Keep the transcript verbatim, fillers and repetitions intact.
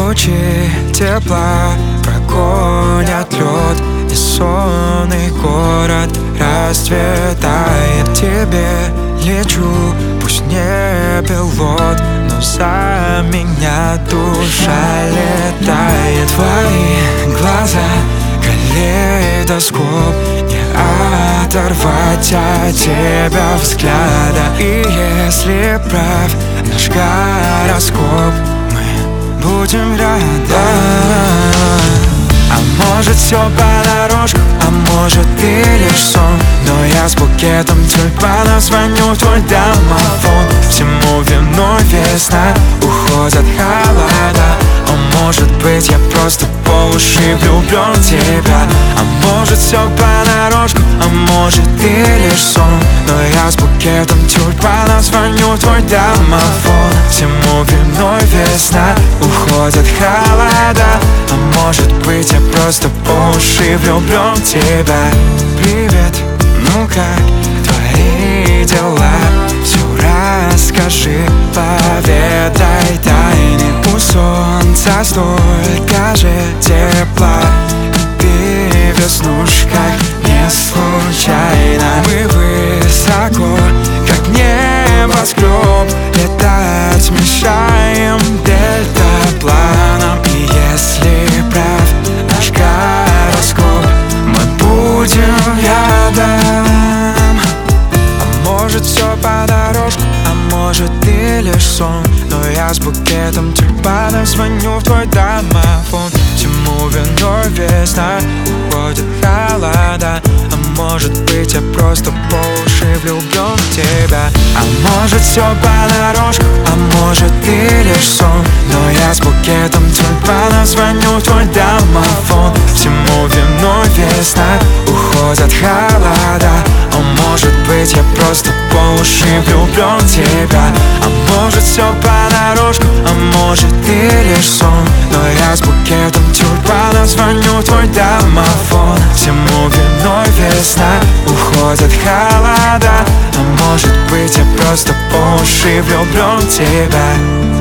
Лучи тепла прогонят лед, и сонный город расцветает. Тебе лечу, пусть не пилот, но за меня душа летает. Твои глаза калейдоскоп, не оторвать от тебя взгляда. И если прав наш гороскоп, мы будем рядом. А может все понарошку, а может ты лишь сон, но я с букетом тюльпанов звоню в твой домофон. Всему виной весна, уходят холода. А может быть я просто по уши влюблен в тебя. А может все понарошку, а может ты лишь сон, но я с букетом тюльпанов звоню в твой домофон. Всему виной весна, уходят холода. А может быть я просто по уши влюблен в тебя. Привет, ну как твои дела? Все расскажи, поведай тайны. У солнца столько же тепла, ты в веснушках не случайно. Мы высоко, как небоскреб, летать мешаем дельтапланом. И если прав наш гороскоп, мы будем рядом. А может все по дорожку, а может ты лишь сон, но я с букетом тюльпанов звоню в твой домофон. Всему виной весна, уходит холода. А может быть я просто по уши влюблен в тебя. А может все понарошку, а может ты лишь сон, но я с букетом тюльпанов звоню в твой домофон. Всему виной весна, уходят холода. А может быть я просто по уши влюблен в тебя. А может все понарошку, а может ты лишь сон, но я с букетом тюльпанов звоню в твой домофон. Всему виной весна, уходят холода. А может быть я просто по уши влюблен в тебя.